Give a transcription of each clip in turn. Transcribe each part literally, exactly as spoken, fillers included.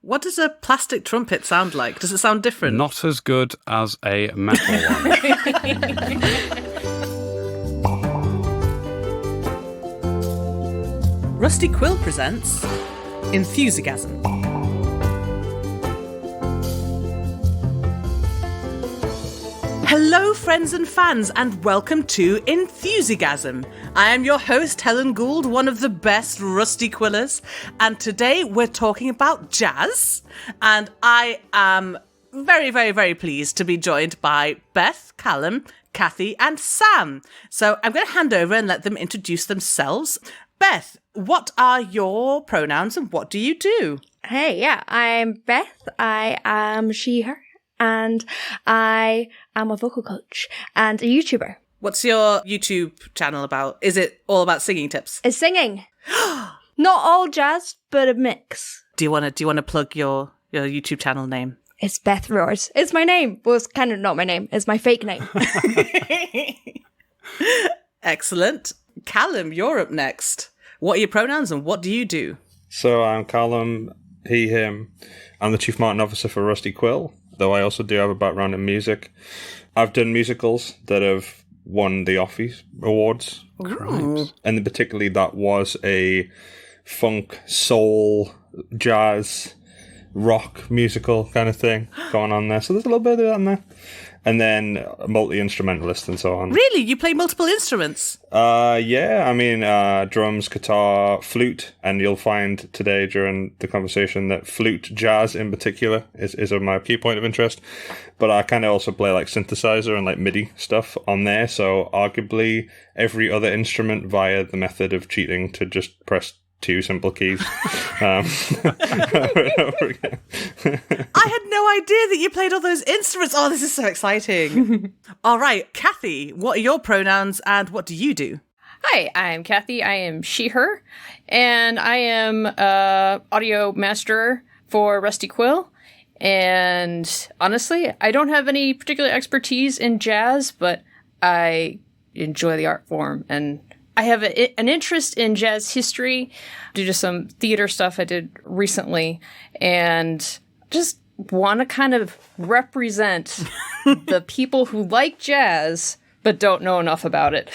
What does a plastic trumpet sound like? Does it sound different? Not as good as a metal one. Rusty Quill presents Enthusiasm. Hello, friends and fans, and welcome to Enthusiasm. I am your host, Helen Gould, one of the best Rusty Quillers, and today we're talking about jazz, and I am very, very, very pleased to be joined by Beth, Callum, Kathy, and Sam. So I'm going to hand over and let them introduce themselves. Beth, what are your pronouns and what do you do? Hey, yeah, I'm Beth. I am she, her. And I am a vocal coach and a YouTuber. What's your YouTube channel about? Is it all about singing tips? It's singing. Not all jazz, but a mix. Do you want to do you want to plug your, your YouTube channel name? It's Beth Roars. It's my name. Well, it's kind of not my name. It's my fake name. Excellent. Callum, you're up next. What are your pronouns and what do you do? So I'm Callum, he, him. I'm the Chief Marketing Officer for Rusty Quill, though I also do have a background in music. I've done musicals that have won the Offies Awards. Ooh. And particularly that was a funk, soul, jazz, rock musical kind of thing going on there. So there's a little bit of that in there. And then a multi-instrumentalist and so on. Really? You play multiple instruments? Uh, yeah, I mean, uh, drums, guitar, flute, and you'll find today during the conversation that flute, jazz in particular, is, is of my key point of interest. But I kind of also play like synthesizer and like MIDI stuff on there, so arguably every other instrument via the method of cheating to just press two simple keys. um, over and over again. I had no idea that you played all those instruments. Oh, this is so exciting. All right, Kathy, what are your pronouns and what do you do? Hi, I'm Kathy. I am she, her, and I am uh, audio master for Rusty Quill. And honestly, I don't have any particular expertise in jazz, but I enjoy the art form and I have a, an interest in jazz history due to some theater stuff I did recently, and just want to kind of represent the people who like jazz but don't know enough about it.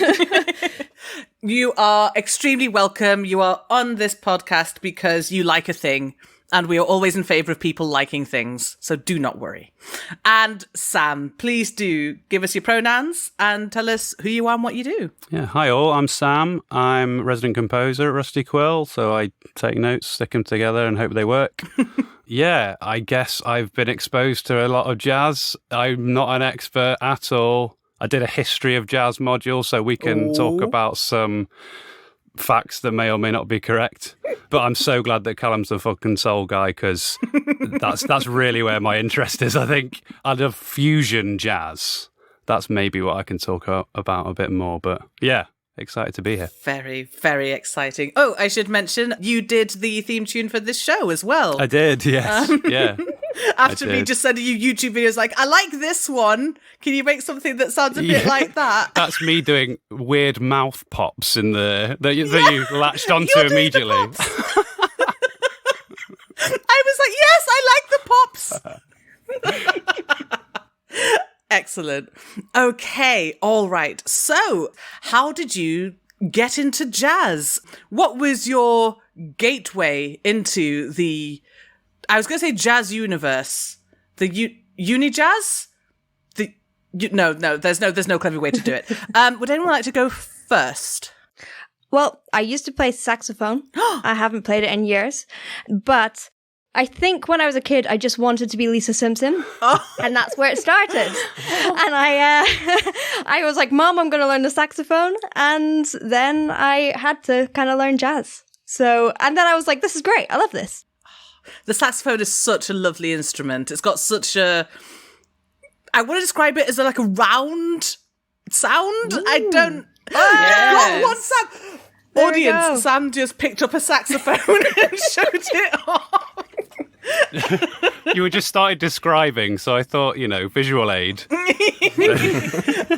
You are extremely welcome. You are on this podcast because you like a thing. And we are always in favour of people liking things, so do not worry. And Sam, please do give us your pronouns and tell us who you are and what you do. Yeah, hi all, I'm Sam. I'm resident composer at Rusty Quill, so I take notes, stick them together and hope they work. Yeah, I guess I've been exposed to a lot of jazz. I'm not an expert at all. I did a history of jazz module, so we can Ooh. talk about some facts that may or may not be correct. But I'm so glad that Callum's the fucking soul guy, because that's that's really where my interest is, I think. I love fusion jazz. That's maybe what I can talk about a bit more. But yeah, excited to be here. Very, very exciting. Oh, I should mention, you did the theme tune for this show as well. I did, yes. Um, yeah. After me just sending you YouTube videos like, I like this one. Can you make something that sounds a bit yeah. like that? That's me doing weird mouth pops in the that you, yeah. that you latched onto immediately. I was like, yes, I like the pops. Excellent. Okay, all right. So, how did you get into jazz? What was your gateway into the, I was going to say jazz universe, the u- uni jazz? The you, no, no, there's no, there's no clever way to do it. Um, would anyone like to go first? Well, I used to play saxophone. I haven't played it in years, but I think when I was a kid, I just wanted to be Lisa Simpson, oh. and that's where it started. And I, uh, I was like, Mom, I'm going to learn the saxophone, and then I had to kind of learn jazz. So, and then I was like, this is great. I love this. The saxophone is such a lovely instrument. It's got such a, I want to describe it as a, like a round sound. Ooh. I don't, yes. God, what sound? There Audience, Sam just picked up a saxophone and showed it off. You were just started describing, so I thought, you know, visual aid.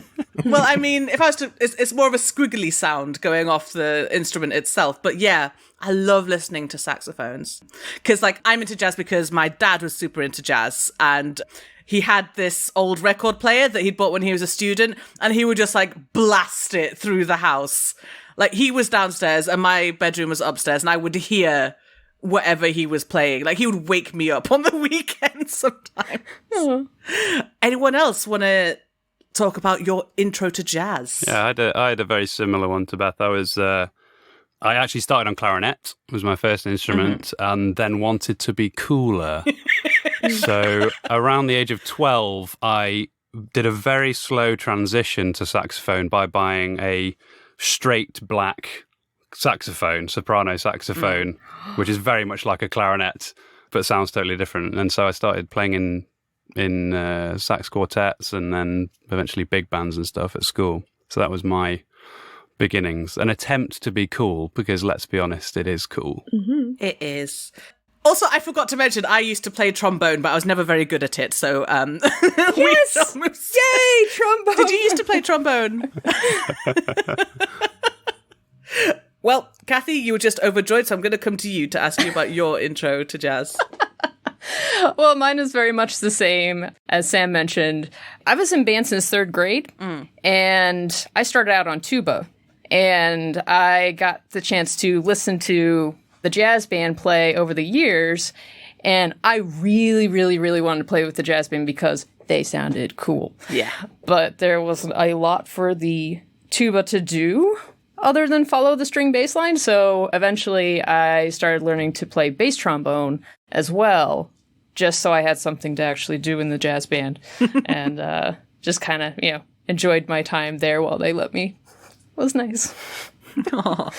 Well, I mean, if I was to, it's, it's more of a squiggly sound going off the instrument itself. But yeah, I love listening to saxophones. Because, like, I'm into jazz because my dad was super into jazz. And he had this old record player that he'd bought when he was a student. And he would just, like, blast it through the house. Like, he was downstairs and my bedroom was upstairs. And I would hear whatever he was playing. Like, he would wake me up on the weekend sometimes. Oh. Anyone else want to talk about your intro to jazz? Yeah, I had a, I had a very similar one to Beth. I was, uh, I actually started on clarinet, was my first instrument, mm-hmm. and then wanted to be cooler. So around the age of twelve, I did a very slow transition to saxophone by buying a straight black saxophone, soprano saxophone, mm. which is very much like a clarinet, but sounds totally different. And so I started playing in in uh, sax quartets and then eventually big bands and stuff at school. So that was my beginnings. An attempt to be cool, because let's be honest, it is cool. Mm-hmm. It is. Also, I forgot to mention, I used to play trombone, but I was never very good at it. So, um, yes, almost... yay, trombone! Did you used to play trombone? Well, Kathy, you were just overjoyed, so I'm going to come to you to ask you about your intro to jazz. Well, mine is very much the same as Sam mentioned. I was in band since third grade, mm. and I started out on tuba, and I got the chance to listen to the jazz band play over the years, and I really, really, really wanted to play with the jazz band because they sounded cool. Yeah. But there was a lot for the tuba to do other than follow the string bass line, so eventually I started learning to play bass trombone as well, just so I had something to actually do in the jazz band, and uh, just kind of, you know, enjoyed my time there while they let me. It was nice. Aww.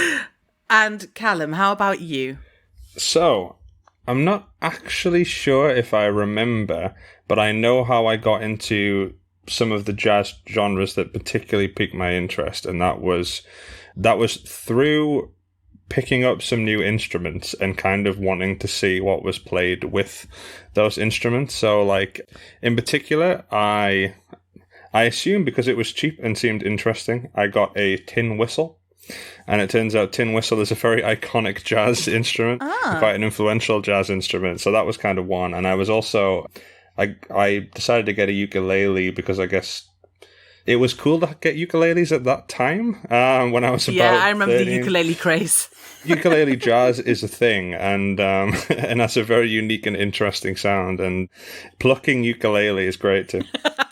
And Callum, how about you? So, I'm not actually sure if I remember, but I know how I got into some of the jazz genres that particularly piqued my interest, and that was that was through picking up some new instruments and kind of wanting to see what was played with those instruments. So, like, in particular, I I assume because it was cheap and seemed interesting, I got a tin whistle. And it turns out tin whistle is a very iconic jazz instrument, ah. quite an influential jazz instrument. So that was kind of one. And I was also, I I decided to get a ukulele because I guess it was cool to get ukuleles at that time. Um, when I was about yeah, I remember thirteen. The ukulele craze. Ukulele jazz is a thing, and um, and that's a very unique and interesting sound. And plucking ukulele is great too.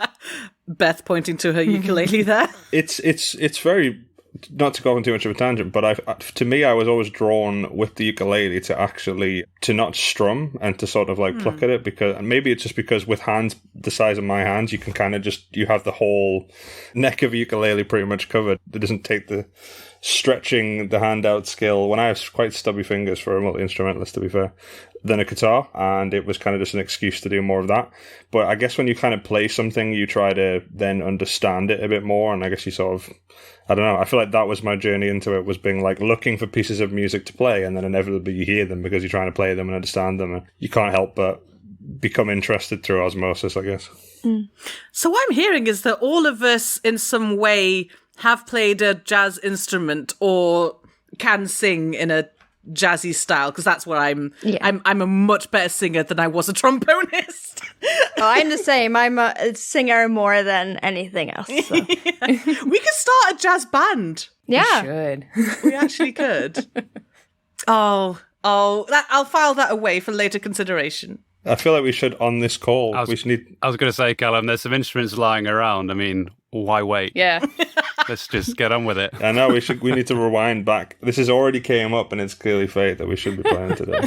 Beth pointing to her ukulele there. It's it's it's very. Not to go on too much of a tangent, but I, to me, I was always drawn with the ukulele to actually to not strum and to sort of like mm. pluck at it, because and maybe it's just because with hands the size of my hands, you can kind of just you have the whole neck of ukulele pretty much covered. It doesn't take the stretching the hand out skill. When I have quite stubby fingers for a multi-instrumentalist, to be fair, than a guitar, and it was kind of just an excuse to do more of that. But I guess when you kind of play something, you try to then understand it a bit more, and I guess you sort of, I don't know, I feel like that was my journey into it, was being like looking for pieces of music to play, and then inevitably you hear them because you're trying to play them and understand them, and you can't help but become interested through osmosis, I guess. Mm. So what I'm hearing is that all of us in some way have played a jazz instrument or can sing in a jazzy style, because that's what I'm, yeah. I'm I'm a much better singer than I was a trombonist. Oh, I'm the same. I'm a singer more than anything else. So. Yeah. We could start a jazz band. Yeah. We should. We actually could. Oh, oh, that, I'll file that away for later consideration. I feel like we should, on this call, I was, we should need... I was going to say, Callum, there's some instruments lying around. I mean, why wait? Yeah. Let's just get on with it. I know, we should. We need to rewind back. This has already came up, and it's clearly fate that we should be playing today.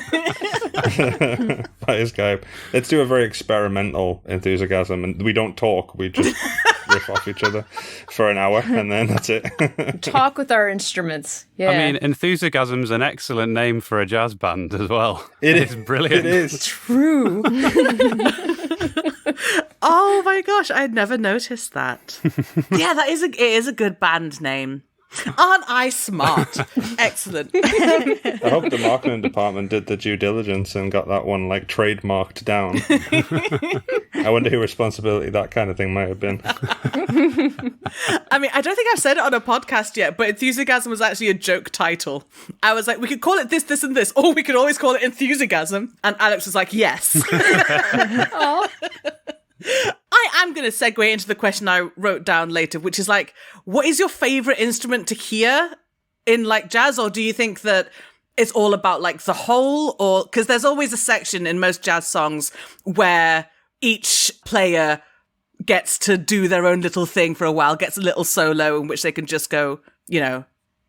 By Skype. Let's do a very experimental enthusiasm, and we don't talk. We just riff off each other for an hour, and then that's it. Talk with our instruments. Yeah. I mean, Enthusiasm's an excellent name for a jazz band as well. It it's is brilliant. It is true. Oh my gosh, I had never noticed that. Yeah, that is a it is a good band name. Aren't I smart? Excellent. I hope the marketing department did the due diligence and got that one like trademarked down. I wonder whose responsibility that kind of thing might have been. I mean, I don't think I've said it on a podcast yet, but Enthusiasm was actually a joke title. I was like, we could call it this, this, and this, or we could always call it Enthusiasm. And Alex was like, yes. I am going to segue into the question I wrote down later, which is like, what is your favorite instrument to hear in like jazz? Or do you think that it's all about like the whole, or because there's always a section in most jazz songs where each player gets to do their own little thing for a while, gets a little solo in which they can just go, you know,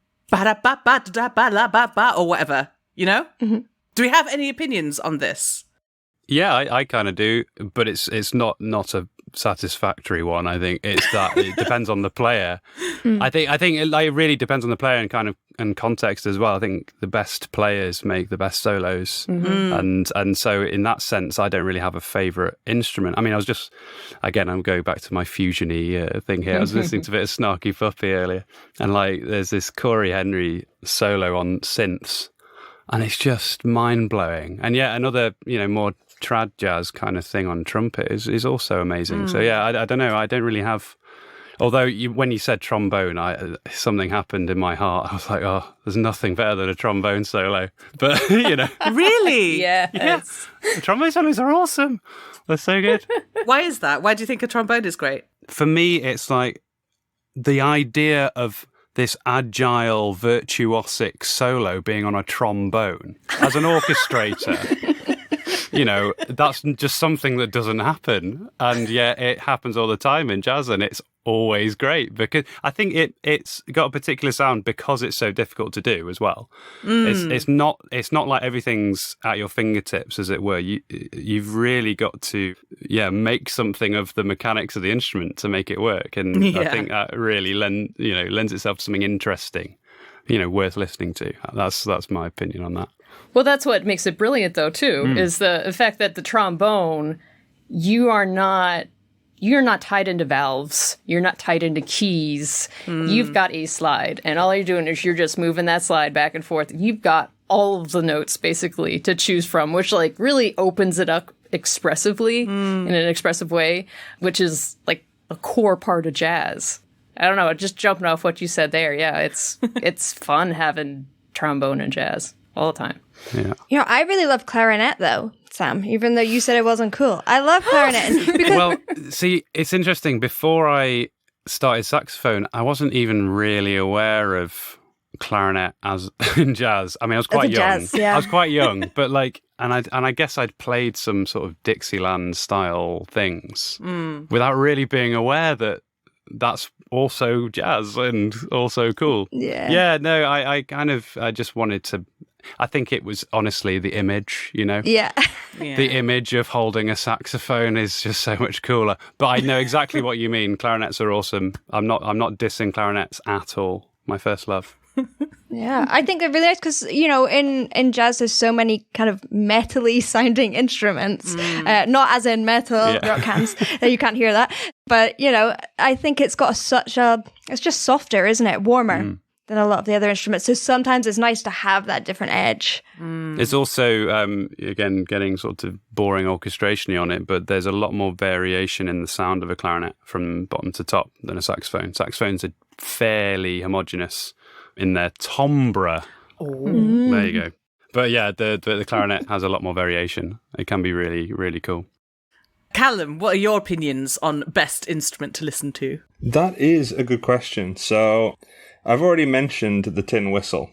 ba-da-ba-ba-da-ba-la-ba-ba, or whatever, you know? Mm-hmm. Do we have any opinions on this? Yeah, I, I kind of do, but it's it's not not a satisfactory one. I think it's that it depends on the player. Mm. I think I think it like, really depends on the player and kind of and context as well. I think the best players make the best solos, mm-hmm. and and so in that sense, I don't really have a favorite instrument. I mean, I was just again, I'm going back to my fusiony uh, thing here. I was listening to a bit of Snarky Puppy earlier, and like there's this Corey Henry solo on synths, and it's just mind blowing. And yet another, you know, more trad jazz kind of thing on trumpet is, is also amazing. Mm. So yeah, I, I don't know. I don't really have. Although you, when you said trombone, I something happened in my heart. I was like, oh, there's nothing better than a trombone solo. But you know, really, yes. yeah, the trombone solos are awesome. They're so good. Why is that? Why do you think a trombone is great? For me, it's like the idea of this agile, virtuosic solo being on a trombone as an orchestrator. You know, that's just something that doesn't happen. And yet it happens all the time in jazz, and it's always great because I think it, it's got a particular sound because it's so difficult to do as well. Mm. It's it's not it's not like everything's at your fingertips, as it were. You, you've really got to, yeah, make something of the mechanics of the instrument to make it work. And yeah. I think that really lend, you know, lends itself to something interesting, you know, worth listening to. That's that's my opinion on that. Well, that's what makes it brilliant, though, too, mm. is the, the fact that the trombone, you are not you're not tied into valves. You're not tied into keys. Mm. You've got a slide, and all you're doing is you're just moving that slide back and forth. You've got all of the notes, basically, to choose from, which, like, really opens it up expressively mm. in an expressive way, which is, like, a core part of jazz. I don't know, just jumping off what you said there, yeah, it's it's fun having trombone in jazz. All the time. Yeah. You know, I really love clarinet, though, Sam, even though you said it wasn't cool. I love clarinet. Because- well, see, it's interesting. Before I started saxophone, I wasn't even really aware of clarinet as in jazz. I mean, I was quite young. Jazz, yeah. I was quite young, but like, and I and I guess I'd played some sort of Dixieland style things mm. without really being aware that that's also jazz and also cool. Yeah. Yeah, no, I, I kind of, I just wanted to, I think it was honestly the image, you know? Yeah. yeah. The image of holding a saxophone is just so much cooler. But I know exactly what you mean. Clarinets are awesome. I'm not, I'm not dissing clarinets at all. My first love. Yeah, I think they're really nice because, you know, in, in jazz, there's so many kind of metal-y sounding instruments. Mm. Uh, not as in metal yeah. rock hands, you can't hear that. But, you know, I think it's got such a, it's just softer, isn't it? Warmer mm. than a lot of the other instruments. So sometimes it's nice to have that different edge. Mm. It's also, um, again, getting sort of boring orchestration-y on it, but there's a lot more variation in the sound of a clarinet from bottom to top than a saxophone. Saxophones are fairly homogeneous in their timbre. Oh. There you go. But yeah, the, the the clarinet has a lot more variation. It can be really, really cool. Callum, what are your opinions on best instrument to listen to? That is a good question. So I've already mentioned the tin whistle.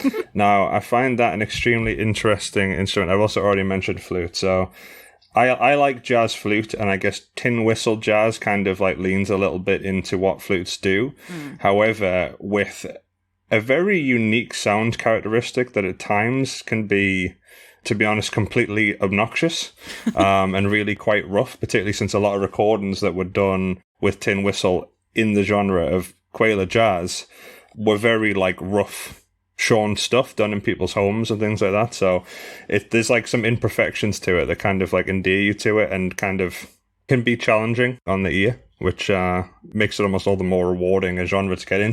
Now, I find that an extremely interesting instrument. I've also already mentioned flute. So I I like jazz flute, and I guess tin whistle jazz kind of like leans a little bit into what flutes do. Mm. However, with a very unique sound characteristic that at times can be, to be honest, completely obnoxious um, and really quite rough, particularly since a lot of recordings that were done with tin whistle in the genre of Quayle jazz were very like rough, shorn stuff done in people's homes and things like that. So it, there's like some imperfections to it that kind of like endear you to it and kind of can be challenging on the ear, which uh, makes it almost all the more rewarding a genre to get into.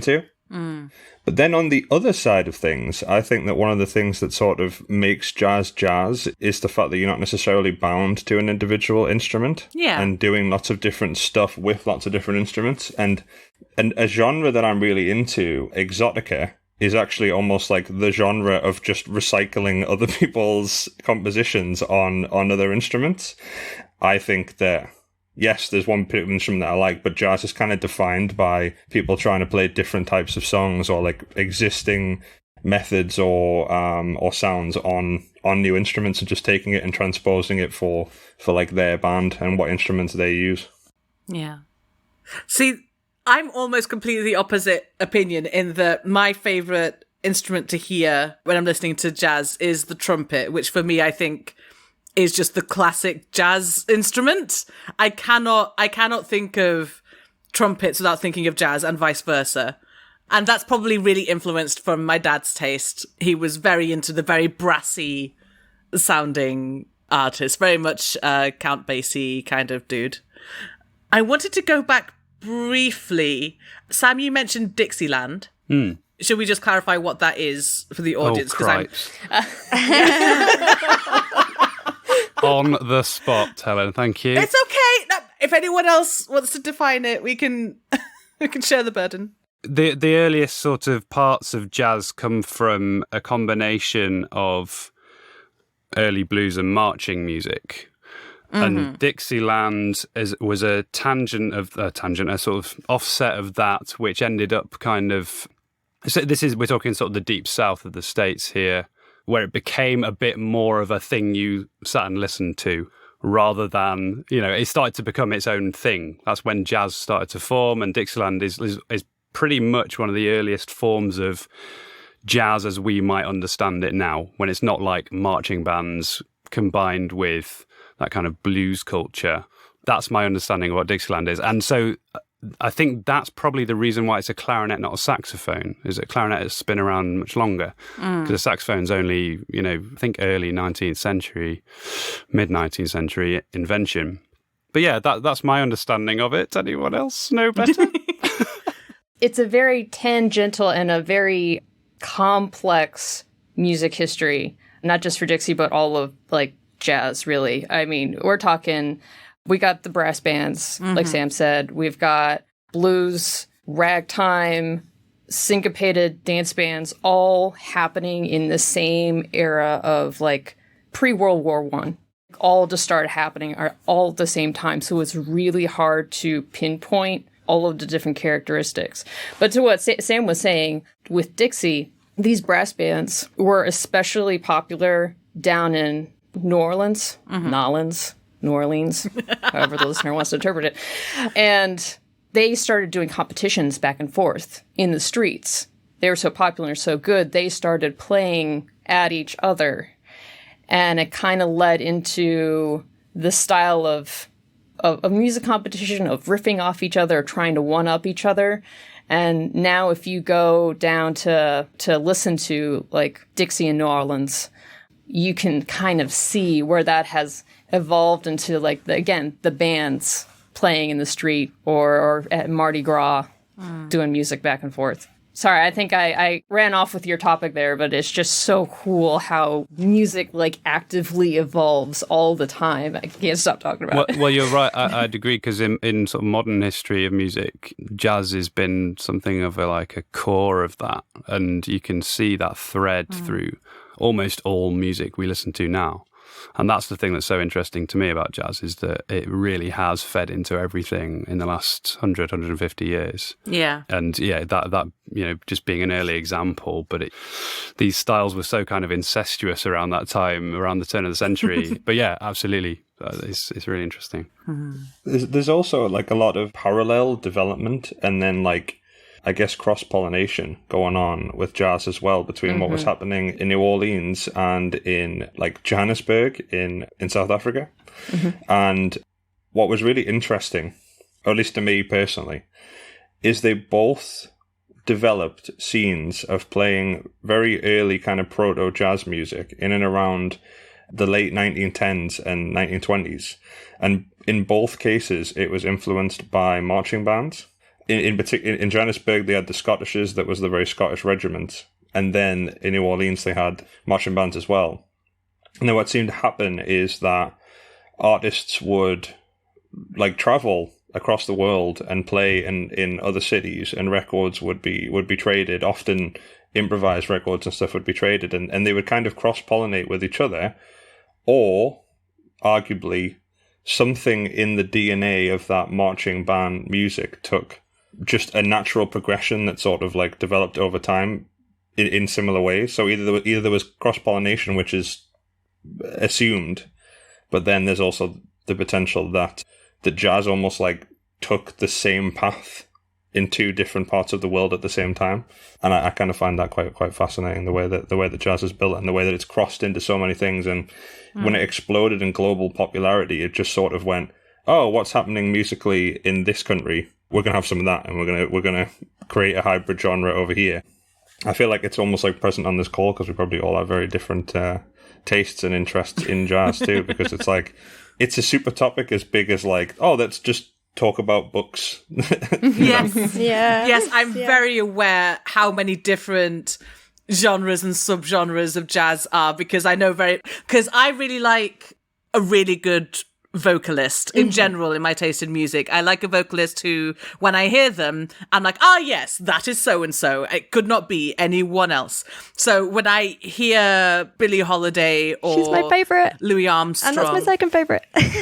Mm. But then on the other side of things, I think that one of the things that sort of makes jazz jazz is the fact that you're not necessarily bound to an individual instrument. Yeah. And doing lots of different stuff with lots of different instruments. And, and a genre that I'm really into, exotica, is actually almost like the genre of just recycling other people's compositions on, on other instruments. I think that, yes, there's one particular instrument that I like, but jazz is kind of defined by people trying to play different types of songs or like existing methods or um or sounds on on new instruments and just taking it and transposing it for for like their band and what instruments they use. Yeah. See, I'm almost completely the opposite opinion in that my favorite instrument to hear when I'm listening to jazz is the trumpet, which for me, I think is just the classic jazz instrument. I cannot, I cannot think of trumpets without thinking of jazz and vice versa. And that's probably really influenced from my dad's taste. He was very into the very brassy sounding artists, very much uh, Count Basie kind of dude. I wanted to go back briefly. Sam, you mentioned Dixieland. Hmm. Should we just clarify what that is for the audience? Oh, Christ. On the spot, Helen. Thank you. It's okay. No, if anyone else wants to define it, we can we can share the burden. The the earliest sort of parts of jazz come from a combination of early blues and marching music. Mm-hmm. And Dixieland is, was a tangent of a tangent, a sort of offset of that, which ended up kind of. So this is we're talking sort of the deep south of the States here, where it became a bit more of a thing you sat and listened to, rather than, you know, it started to become its own thing. That's when jazz started to form, and Dixieland is is, is pretty much one of the earliest forms of jazz as we might understand it now, when it's not like marching bands combined with that kind of blues culture. That's my understanding of what Dixieland is. And so I think that's probably the reason why it's a clarinet, not a saxophone, is that clarinet has been around much longer. Because mm. the saxophone's only, you know, I think early nineteenth century, mid-nineteenth century invention. But yeah, that that's my understanding of it. Anyone else know better? It's a very tangential and a very complex music history, not just for Dixie, but all of, like, jazz, really. I mean, we're talking... We got the brass bands, mm-hmm. like Sam said. We've got blues, ragtime, syncopated dance bands, all happening in the same era of, like, pre-World War One. All just started happening are all at the same time. So it's really hard to pinpoint all of the different characteristics. But to what Sa- Sam was saying, with Dixie, these brass bands were especially popular down in New Orleans, mm-hmm. Nolans, New Orleans, however the listener wants to interpret it. And they started doing competitions back and forth in the streets. They were so popular and so good, they started playing at each other. And it kind of led into the style of, of, of music competition, of riffing off each other, trying to one-up each other. And now if you go down to to listen to, like, Dixie in New Orleans, you can kind of see where that has evolved into, like, the, again, the bands playing in the street or, or at Mardi Gras mm. doing music back and forth. Sorry, I think I, I ran off with your topic there, but it's just so cool how music, like, actively evolves all the time. I can't stop talking about well, it. Well, you're right. I, I'd agree, because in, in sort of modern history of music, jazz has been something of a, like a core of that. And you can see that thread mm. through almost all music we listen to now. And that's the thing that's so interesting to me about jazz, is that it really has fed into everything in the last one hundred, one hundred fifty years. Yeah. And yeah, that, that you know, just being an early example, but it, these styles were so kind of incestuous around that time, around the turn of the century. But yeah, absolutely. It's, it's really interesting. Mm-hmm. There's, there's also, like, a lot of parallel development and then, like, I guess, cross-pollination going on with jazz as well between mm-hmm. what was happening in New Orleans and in, like, Johannesburg in, in South Africa. Mm-hmm. And what was really interesting, or at least to me personally, is they both developed scenes of playing very early kind of proto-jazz music in and around the late nineteen tens and nineteen twenties. And in both cases, it was influenced by marching bands. in in, partic- in in Johannesburg they had the Scottishes, that was the very Scottish regiment, and then in New Orleans they had marching bands as well. And then what seemed to happen is that artists would like travel across the world and play in, in other cities, and records would be would be traded. Often improvised records and stuff would be traded, and, and they would kind of cross-pollinate with each other, or arguably something in the D N A of that marching band music took just a natural progression that sort of like developed over time in, in similar ways. So either there was, either there was cross-pollination, which is assumed, but then there's also the potential that the jazz almost like took the same path in two different parts of the world at the same time. And I, I kind of find that quite quite fascinating, the way that the way that jazz is built and the way that it's crossed into so many things. And mm. when it exploded in global popularity, it just sort of went, oh, what's happening musically in this country? We're gonna have some of that, and we're gonna we're gonna create a hybrid genre over here. I feel like it's almost like present on this call because we probably all have very different uh, tastes and interests in jazz too, because it's like it's a super topic as big as like, oh, let's just talk about books. Yes. Yeah. Yes, I'm yeah. very aware how many different genres and subgenres of jazz are, because I know very because I really like a really good vocalist in mm-hmm. general. In my taste in music, I like a vocalist who, when I hear them, I'm like, ah, yes, that is so and so. It could not be anyone else. So when I hear Billie Holiday or she's my favorite, Louis Armstrong, and that's my second favorite.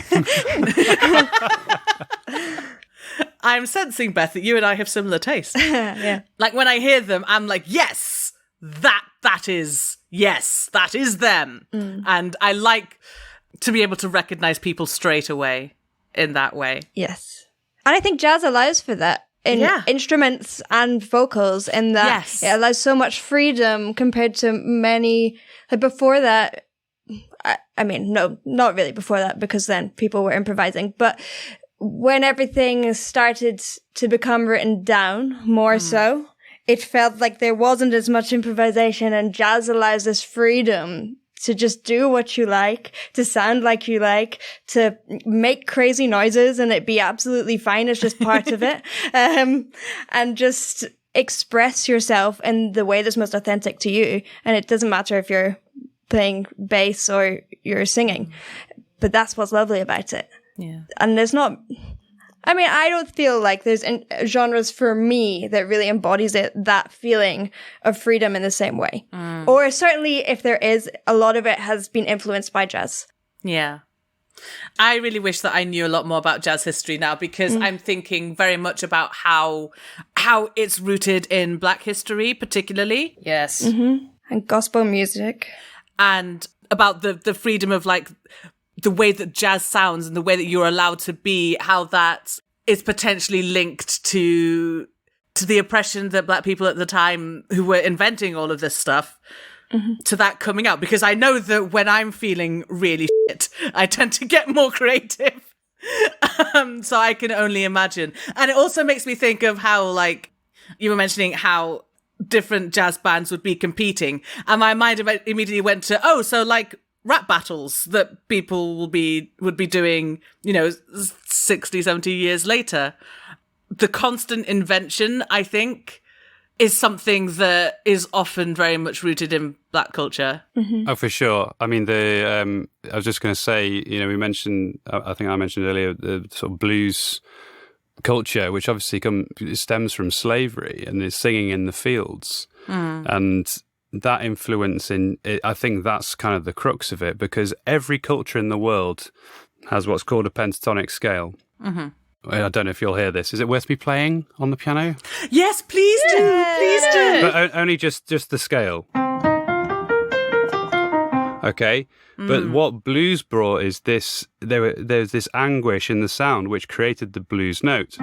I'm sensing, Beth, that you and I have similar tastes. Yeah, like when I hear them, I'm like, yes, that that is yes, that is them, mm. and I like to be able to recognize people straight away in that way. Yes. And I think jazz allows for that in yeah. instruments and vocals, in that yes. it allows so much freedom compared to many. Like before that, I, I mean, no, not really before that, because then people were improvising. But when everything started to become written down more mm. so, it felt like there wasn't as much improvisation, and jazz allows this freedom to just do what you like, to sound like you like, to make crazy noises and it be absolutely fine. It's just part of it. Um, and just express yourself in the way that's most authentic to you. And it doesn't matter if you're playing bass or you're singing, but that's what's lovely about it. Yeah. And there's not, I mean, I don't feel like there's in, genres for me that really embodies it, that feeling of freedom in the same way. Mm. Or certainly if there is, a lot of it has been influenced by jazz. Yeah. I really wish that I knew a lot more about jazz history now, because mm. I'm thinking very much about how how it's rooted in Black history, particularly. Yes. Mm-hmm. And gospel music. And about the, the freedom of like the way that jazz sounds and the way that you're allowed to be, how that is potentially linked to to the oppression that Black people at the time who were inventing all of this stuff, mm-hmm. to that coming out. Because I know that when I'm feeling really shit, I tend to get more creative. um, so I can only imagine. And it also makes me think of how, like, you were mentioning how different jazz bands would be competing. And my mind immediately went to, oh, so like, rap battles that people will be would be doing, you know, sixty, seventy years later. The constant invention, I think, is something that is often very much rooted in Black culture. Mm-hmm. Oh, for sure. I mean, the um, I was just going to say, you know, we mentioned, I think I mentioned earlier, the sort of blues culture, which obviously come, stems from slavery and is singing in the fields. Mm. And that influence in it, I think that's kind of the crux of it, because every culture in the world has what's called a pentatonic scale. Mm-hmm. I don't know if you'll hear this. Is it worth me playing on the piano? Yes, please do. Yeah. Please do. But o- only just, just the scale. Okay. Mm. But what blues brought is this, there were, there's this anguish in the sound which created the blues note.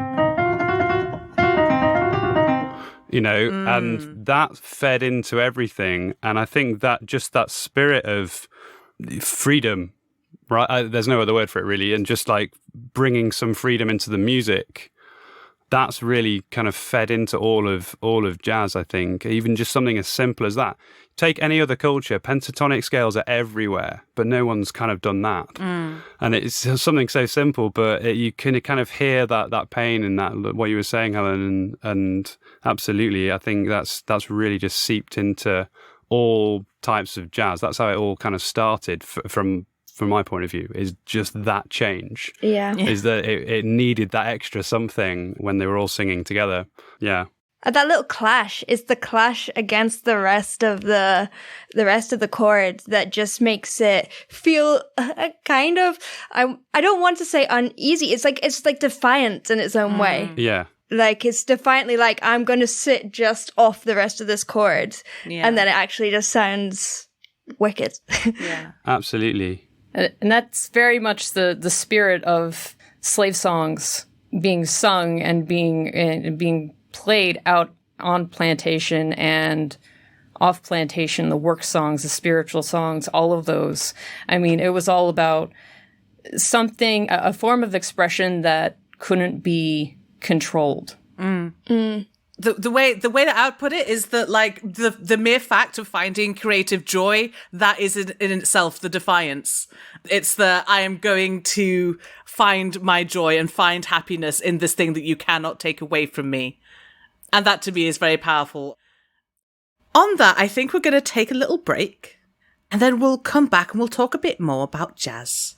You know, mm. and that fed into everything. And I think that just that spirit of freedom, right? I, there's no other word for it really. And just like bringing some freedom into the music that's really kind of fed into all of all of jazz, I think. Even just something as simple as that. Take any other culture, pentatonic scales are everywhere, but no one's kind of done that. Mm. And it's something so simple, but it, you can kind of hear that that pain in that, what you were saying, Helen, and, and absolutely, I think that's that's really just seeped into all types of jazz. That's how it all kind of started f- from from my point of view, is just that change. Yeah. Is that it, it needed that extra something when they were all singing together. Yeah. Uh, That little clash is the clash against the rest of the the rest of the chords that just makes it feel uh, kind of I I don't want to say uneasy. It's like it's like defiant in its own way. Yeah. Like it's defiantly like I'm going to sit just off the rest of this chord, Yeah. and then it actually just sounds wicked. Yeah. Absolutely. And and that's very much the, the spirit of slave songs being sung and being and being played out on plantation and off plantation, the work songs, the spiritual songs, all of those. I mean, it was all about something, a, a form of expression that couldn't be controlled. Mm. Mm. The the way the way that I would put it is that like the the mere fact of finding creative joy, that is in, in itself the defiance. It's the I am going to find my joy and find happiness in this thing that you cannot take away from me. And that to me is very powerful. On that, I think we're going to take a little break and then we'll come back and we'll talk a bit more about jazz.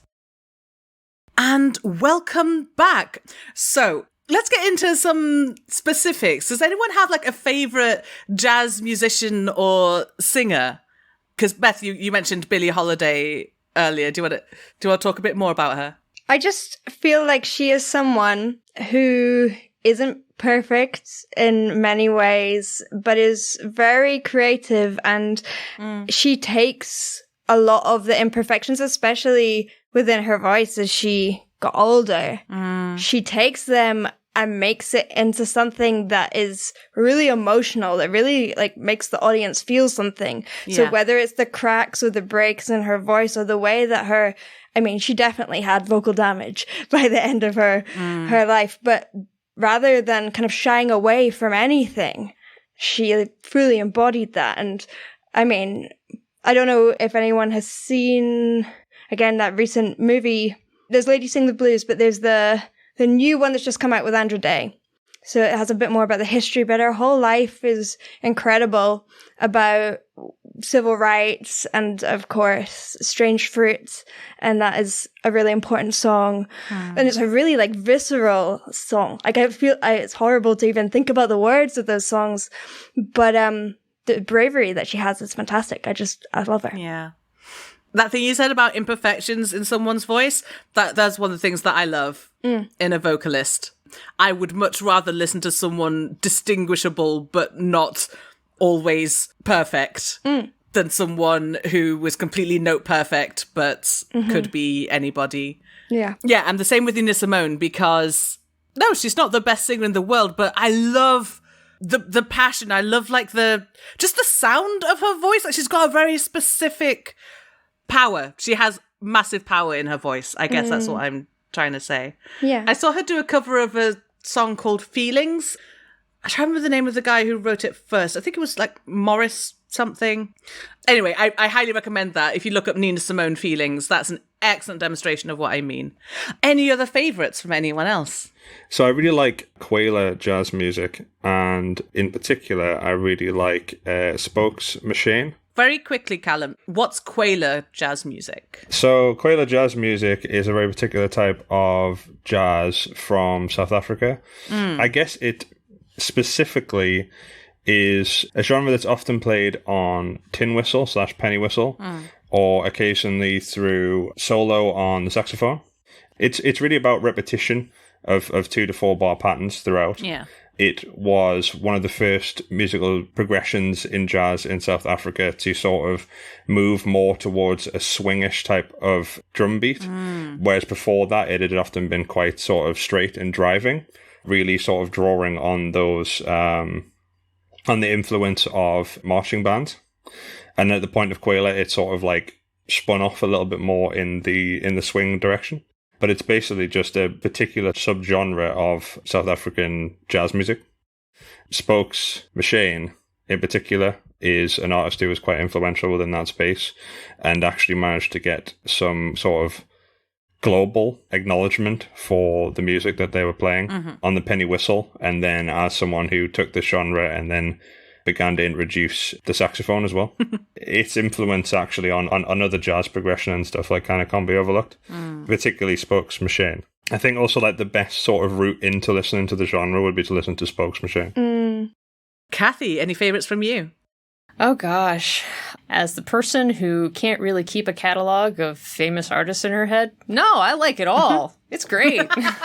And welcome back. So let's get into some specifics. Does anyone have like a favorite jazz musician or singer? Because Beth, you, you mentioned Billie Holiday earlier. Do you want to do you want to talk a bit more about her? I just feel like she is someone who isn't perfect in many ways, but is very creative, and mm. she takes a lot of the imperfections, especially within her voice as she got older. Mm. She takes them and makes it into something that is really emotional, that really like makes the audience feel something. Yeah. So whether it's the cracks or the breaks in her voice or the way that her, I mean, she definitely had vocal damage by the end of her, mm. her life, but rather than kind of shying away from anything, she fully embodied that. And I mean, I don't know if anyone has seen, again, that recent movie. There's Lady Sing the Blues, but there's the the new one that's just come out with Andra Day. So it has a bit more about the history, but her whole life is incredible about civil rights and, of course, Strange Fruit. And that is a really important song. Mm. And it's a really, like, visceral song. Like, I feel I, it's horrible to even think about the words of those songs. But um, the bravery that she has is fantastic. I just, I love her. Yeah. That thing you said about imperfections in someone's voice, that that's one of the things that I love mm. in a vocalist. I would much rather listen to someone distinguishable but not always perfect mm. than someone who was completely note perfect but mm-hmm. could be anybody. Yeah. Yeah, and the same with Nina Simone, because no, she's not the best singer in the world, but I love the the passion. I love like the just the sound of her voice. Like she's got a very specific power. She has massive power in her voice. I guess mm. that's what I'm trying to say. Yeah. I saw her do a cover of a song called Feelings. I can't remember the name of the guy who wrote it first. I think it was like Morris something. Anyway, I, I highly recommend that. If you look up Nina Simone Feelings, that's an excellent demonstration of what I mean. Any other favourites from anyone else? So I really like Quayla jazz music, and in particular, I really like uh, Spokes Machine. Very quickly, Callum, what's Quayla jazz music? So Quayla jazz music is a very particular type of jazz from South Africa. Mm. I guess it specifically is a genre that's often played on tin whistle slash penny whistle, mm. or occasionally through solo on the saxophone. It's it's really about repetition of, of two to four bar patterns throughout. Yeah. It was one of the first musical progressions in jazz in South Africa to sort of move more towards a swingish type of drum beat, mm. whereas before that it had often been quite sort of straight and driving, really sort of drawing on those, um, on the influence of marching bands. And at the point of Quayla, it sort of like spun off a little bit more in the in the swing direction. but it's basically just a particular subgenre of South African jazz music. Spokes Machine, in particular, is an artist who was quite influential within that space and actually managed to get some sort of global acknowledgement for the music that they were playing mm-hmm. on the penny whistle. And then as someone who took this genre and then began to introduce the saxophone as well, its influence actually on, on, on other jazz progression and stuff like kind of can't be overlooked, mm. particularly Spokes Machine. I think also like the best sort of route into listening to the genre would be to listen to Spokes Machine. Mm. Kathy, any favourites from you? Oh gosh. As the person who can't really keep a catalog of famous artists in her head, no, I like it all. It's great.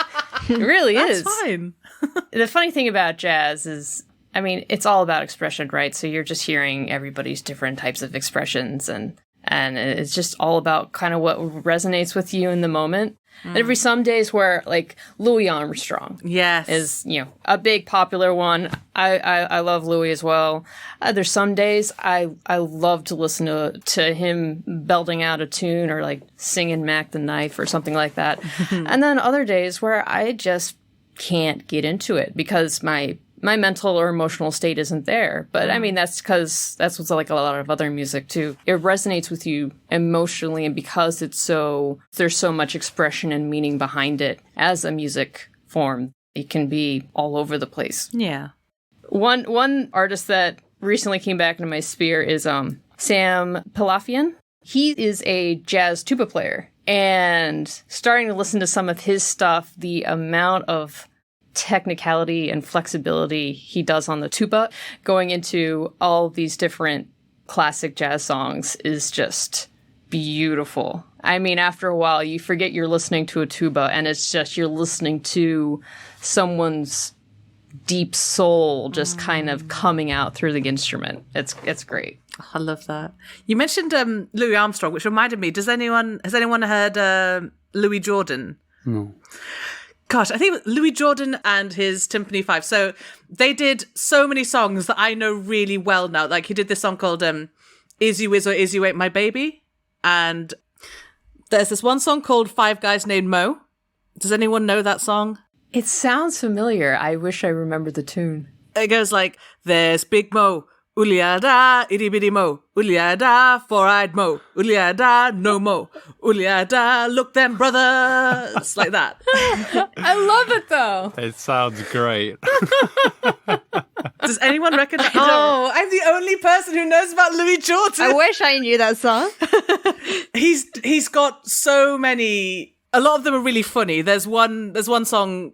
It really That's is. That's fine. The funny thing about jazz is, I mean, it's all about expression, right? So you're just hearing everybody's different types of expressions, and and it's just all about kind of what resonates with you in the moment. Mm. There'll be some days where, like, Louis Armstrong yes. is, you know, a big popular one. I, I, I love Louis as well. Uh, there's some days I, I love to listen to to him belting out a tune or, like, singing Mac the Knife or something like that. And then other days where I just can't get into it because my my mental or emotional state isn't there. But I mean, that's because that's what's like a lot of other music too. It resonates with you emotionally, and because it's so, there's so much expression and meaning behind it as a music form, it can be all over the place. Yeah. One one artist that recently came back into my sphere is um Sam Palafian. He is a jazz tuba player, and starting to listen to some of his stuff, the amount of technicality and flexibility he does on the tuba going into all these different classic jazz songs is just beautiful. I mean, after a while you forget you're listening to a tuba and it's just you're listening to someone's deep soul just mm. kind of coming out through the instrument. It's it's great. I love that. You mentioned um, Louis Armstrong, which reminded me, does anyone has anyone heard uh, Louis Jordan? No. Gosh, I think Louis Jordan and his Timpani Five. So they did so many songs that I know really well now. Like he did this song called um, Is You Is or Is You Ain't My Baby? And there's this one song called Five Guys Named Mo. Does anyone know that song? It sounds familiar. I wish I remembered the tune. It goes like, there's Big Mo, Uliada, itty bitty Mo, Uliada, four-eyed Mo, Uliada, no Mo, Uliada, look them brothers, like that. I love it though. It sounds great. Does anyone recognize? Oh, I'm the only person who knows about Louis Jordan. I wish I knew that song. he's he's got so many. A lot of them are really funny. There's one. There's one song.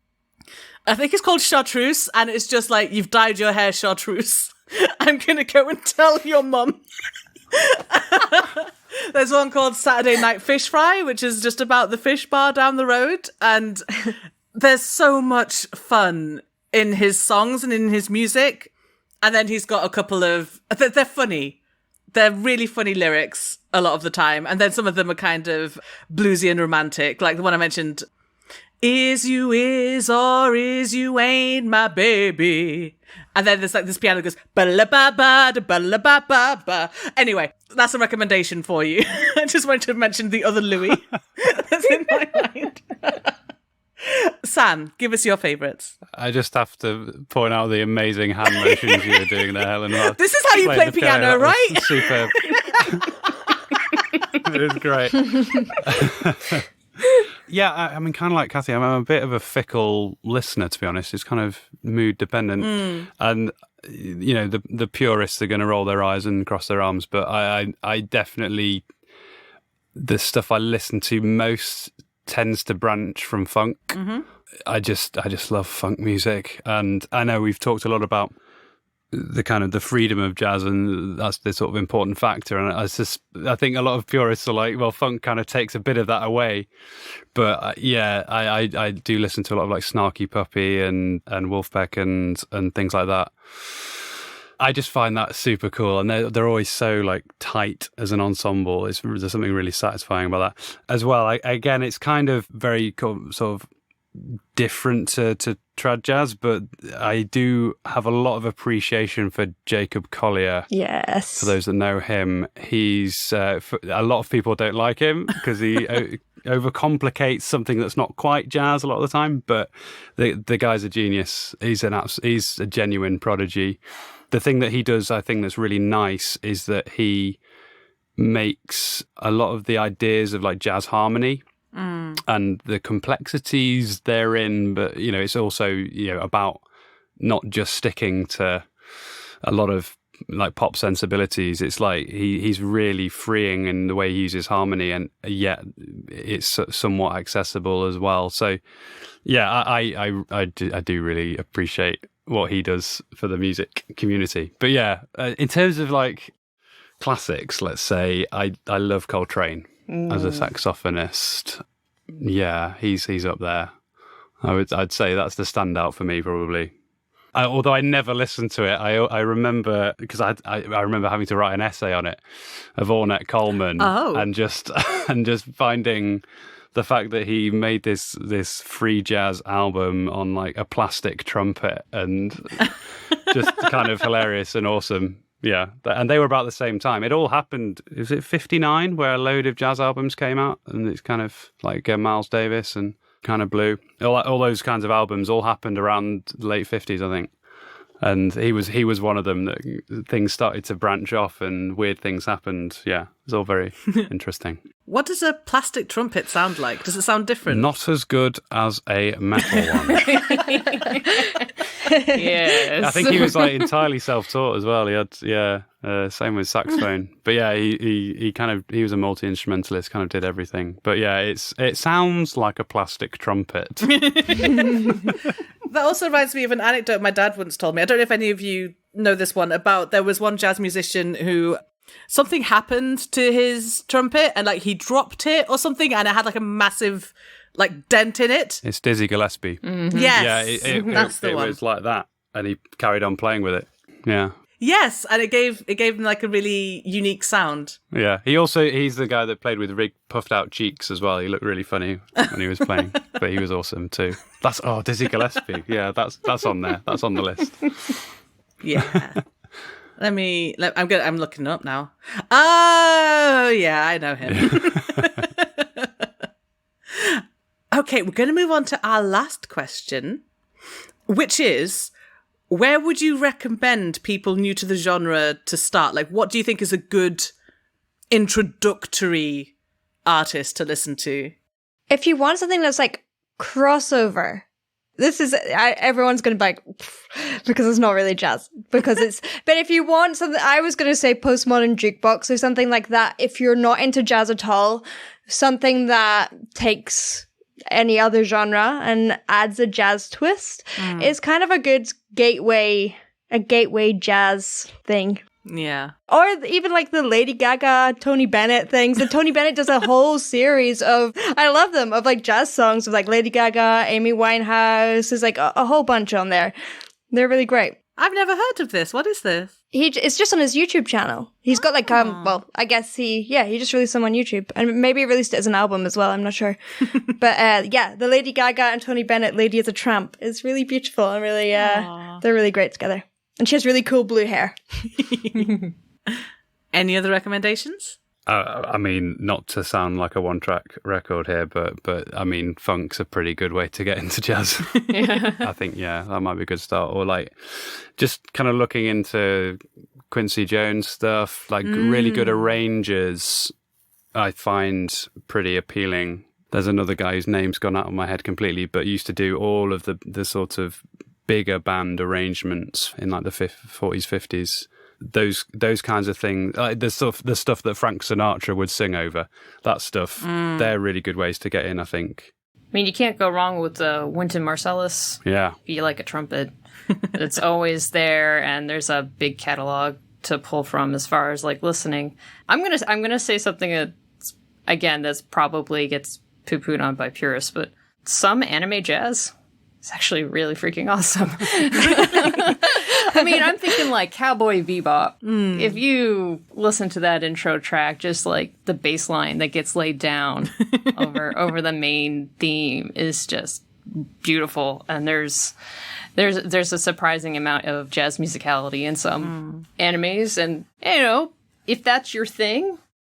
I think it's called Chartreuse, and it's just like, you've dyed your hair chartreuse. I'm gonna go and tell your mum. There's one called Saturday Night Fish Fry, which is just about the fish bar down the road, and there's so much fun in his songs and in his music. And then he's got a couple of they're, they're funny. They're really funny lyrics a lot of the time, and then some of them are kind of bluesy and romantic, like the one I mentioned. Is you is or is you ain't my baby. And then there's like this piano goes ba ba ba ba ba ba ba. Anyway, that's a recommendation for you. I just wanted to mention the other Louis that's in my mind. Sam, give us your favourites. I just have to point out the amazing hand motions you were doing there, Helen. This is how you play piano, piano right? Superb. It was great. Yeah, I, I mean, kind of like Kathy, I'm a bit of a fickle listener, to be honest. It's kind of mood dependent. Mm. And, you know, the the purists are going to roll their eyes and cross their arms. But I, I, I definitely, the stuff I listen to most tends to branch from funk. Mm-hmm. I just, I just love funk music. And I know we've talked a lot about the kind of the freedom of jazz, and that's the sort of important factor. And I just, I think a lot of purists are like, well, funk kind of takes a bit of that away. But uh, yeah, I, I, I do listen to a lot of like Snarky Puppy and, and Wolfpack and, and things like that. I just find that super cool, and they're, they're always so like tight as an ensemble. It's, there's something really satisfying about that as well. I, again, it's kind of very sort of different to, to trad jazz, but I do have a lot of appreciation for Jacob Collier. Yes. For those that know him, he's uh, for, a lot of people don't like him because he overcomplicates something that's not quite jazz a lot of the time. But the the guy's a genius. He's an abs- he's a genuine prodigy. The thing that he does, I think, that's really nice is that he makes a lot of the ideas of like jazz harmony mm. and the complexities therein, but you know, it's also, you know, about not just sticking to a lot of like pop sensibilities. It's like he he's really freeing in the way he uses harmony, and yet it's somewhat accessible as well. So yeah, I I I, I, do, I do really appreciate what he does for the music community. But yeah, uh, in terms of like classics, let's say, I, I love Coltrane mm. as a saxophonist. Yeah, he's he's up there. I would I'd say that's the standout for me probably. I, although I never listened to it, I I remember because I, I I remember having to write an essay on it of Ornette Coleman oh. and just and just finding the fact that he made this this free jazz album on like a plastic trumpet and just kind of hilarious and awesome. Yeah, and they were about the same time. It all happened, is it fifty-nine, where a load of jazz albums came out, and it's kind of like uh, Miles Davis and Kind of Blue. All, all those kinds of albums all happened around the late fifties, I think. And he was he was one of them that things started to branch off and weird things happened. Yeah, it was all very interesting. What does a plastic trumpet sound like? Does it sound different? Not as good as a metal one. Yes. I think he was like entirely self-taught as well. He had, yeah, uh, same with saxophone. But yeah, he, he he kind of he was a multi-instrumentalist, kind of did everything. But yeah, it's it sounds like a plastic trumpet. That also reminds me of an anecdote my dad once told me. I don't know if any of you know this one, about there was one jazz musician who something happened to his trumpet and like he dropped it or something and it had like a massive like dent in it. It's Dizzy Gillespie. Mm-hmm. Yes, yeah, it, it, that's it, the it one. It was like that, and he carried on playing with it. Yeah. Yes, and it gave it gave him like a really unique sound. Yeah, he also he's the guy that played with big puffed out cheeks as well. He looked really funny when he was playing, but he was awesome too. That's oh Dizzy Gillespie. Yeah, that's that's on there. That's on the list. Yeah. Let me. Let, I'm good. I'm looking up now. Oh yeah, I know him. Okay, we're going to move on to our last question, which is, where would you recommend people new to the genre to start? Like, what do you think is a good introductory artist to listen to? If you want something that's like crossover, this is, I, everyone's going to be like, because it's not really jazz. Because it's, but if you want something, I was going to say Postmodern Jukebox or something like that. If you're not into jazz at all, something that takes any other genre and adds a jazz twist mm. is kind of a good gateway, a gateway jazz thing. Yeah. Or even like the Lady Gaga, Tony Bennett things. And Tony Bennett does a whole series of, I love them, of like jazz songs with like Lady Gaga, Amy Winehouse. There's like a, a whole bunch on there. They're really great. I've never heard of this. What is this? He It's just on his YouTube channel. He's got like, um, well, I guess he, yeah, he just released them on YouTube. And maybe he released it as an album as well. I'm not sure. But uh, yeah, the Lady Gaga and Tony Bennett, Lady is a Tramp, is really beautiful and really, uh, they're really great together. And she has really cool blue hair. Any other recommendations? Uh, I mean, not to sound like a one-track record here, but but I mean, funk's a pretty good way to get into jazz. Yeah. I think, yeah, that might be a good start. Or like, just kind of looking into Quincy Jones stuff, like mm. really good arrangers, I find pretty appealing. There's another guy whose name's gone out of my head completely, but used to do all of the the sort of bigger band arrangements in like the forties, fifties. Those those kinds of things, like the stuff the stuff that Frank Sinatra would sing over, that stuff, mm. they're really good ways to get in, I think. I mean, you can't go wrong with uh, Wynton Marsalis. Yeah. If you like a trumpet, it's always there, and there's a big catalog to pull from as far as like listening. I'm gonna I'm gonna say something that, again, that's probably gets poo-pooed on by purists, but some anime jazz is actually really freaking awesome. I mean, I'm thinking like Cowboy Bebop. Mm. If you listen to that intro track, just like the bass line that gets laid down over over the main theme is just beautiful. And there's there's there's a surprising amount of jazz musicality in some mm. animes. And, you know, if that's your thing,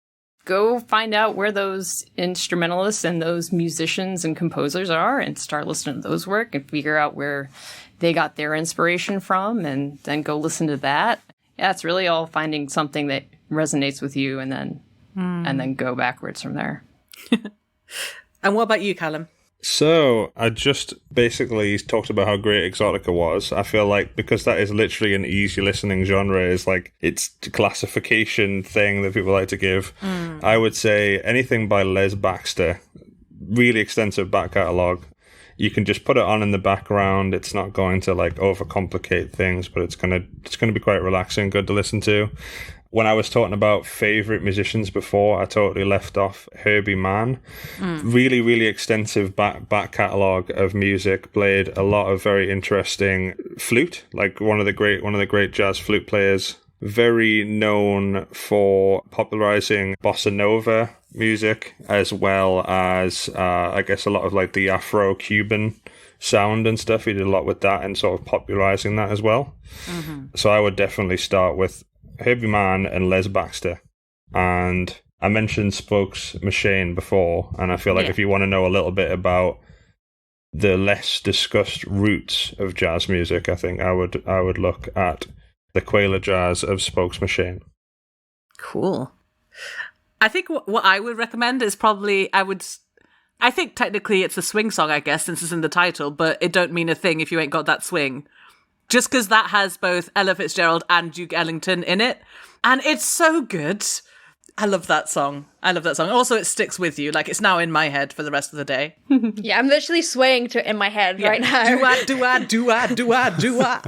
go find out where those instrumentalists and those musicians and composers are and start listening to those work and figure out where they got their inspiration from and then go listen to that. Yeah, it's really all finding something that resonates with you and then mm. and then go backwards from there. And what about you, Callum? So, I just basically talked about how great Exotica was. I feel like because that is literally an easy listening genre, is like its classification thing that people like to give. Mm. I would say anything by Les Baxter, really extensive back catalogue. You can just put it on in the background. It's not going to like overcomplicate things, but it's gonna it's gonna be quite relaxing, good to listen to. When I was talking about favourite musicians before, I totally left off Herbie Mann. Mm. Really, really extensive back back catalogue of music. Played a lot of very interesting flute, like one of the great one of the great jazz flute players. Very known for popularising bossa nova music, as well as uh, I guess a lot of like the Afro-Cuban sound and stuff. He did a lot with that and sort of popularising that as well. Mm-hmm. So I would definitely start with Herbie Mann and Les Baxter. And I mentioned Spokes Machine before, and I feel like yeah. if you want to know a little bit about the less discussed roots of jazz music, I think I would I would look at the Quayle Jazz of Spokes Machine. Cool. I think w- what I would recommend is probably, I would, I think technically it's a swing song, I guess, since it's in the title, but it don't mean a thing if you ain't got that swing. Just because that has both Ella Fitzgerald and Duke Ellington in it. And it's so good. I love that song. I love that song. Also, it sticks with you. Like, it's now in my head for the rest of the day. Yeah, I'm literally swaying to it in my head yeah. right now. Do-I, do-I, do-I, do-I, do-I.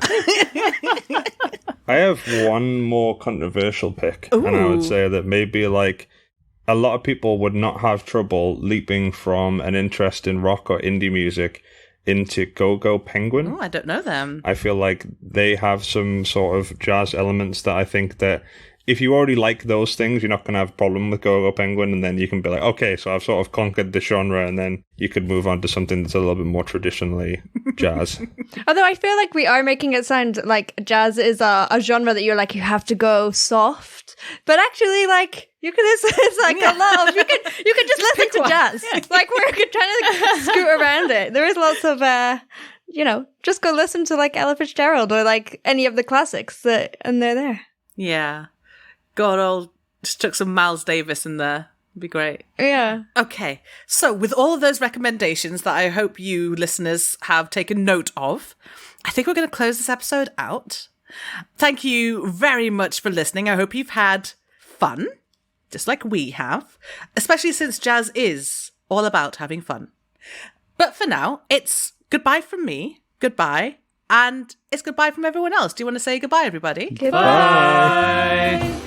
I have one more controversial pick. Ooh. And I would say that maybe, like, a lot of people would not have trouble leaping from an interest in rock or indie music into Go-Go Penguin. Oh, I don't know them. I feel like they have some sort of jazz elements that I think that if you already like those things, you're not going to have a problem with Go-Go Penguin, and then you can be like, okay, so I've sort of conquered the genre, and then you could move on to something that's a little bit more traditionally jazz. Although I feel like we are making it sound like jazz is a, a genre that you're like, you have to go soft. But actually, like, you can listen, it's like yeah. a lot of, you can, you can just listen to one. jazz. Yeah. Like, we're trying to scoot around it. There is lots of, uh, you know, just go listen to like Ella Fitzgerald or like any of the classics that, and they're there. Yeah. God, I'll just chuck some Miles Davis in there. It'd be great. Yeah. Okay. So with all of those recommendations that I hope you listeners have taken note of, I think we're going to close this episode out. Thank you very much for listening. I hope you've had fun, just like we have, especially since jazz is all about having fun. But for now, it's goodbye from me, goodbye, and it's goodbye from everyone else. Do you want to say goodbye, everybody? Goodbye. Bye.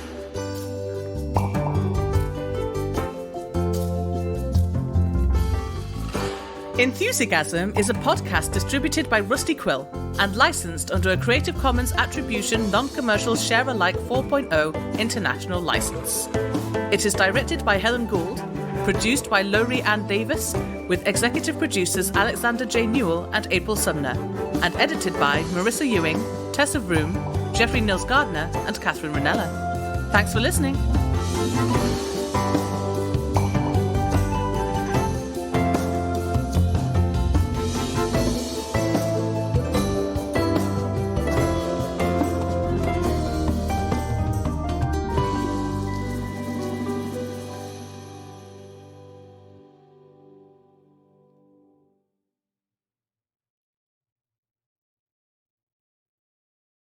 Enthusiasm is a podcast distributed by Rusty Quill and licensed under a Creative Commons Attribution Non-Commercial Share-alike four point oh International License. It is directed by Helen Gould, produced by Lowry Ann Davis, with executive producers Alexander J. Newell and April Sumner, and edited by Marissa Ewing, Tessa Vroom, Jeffrey Nils Gardner, and Catherine Ranella. Thanks for listening.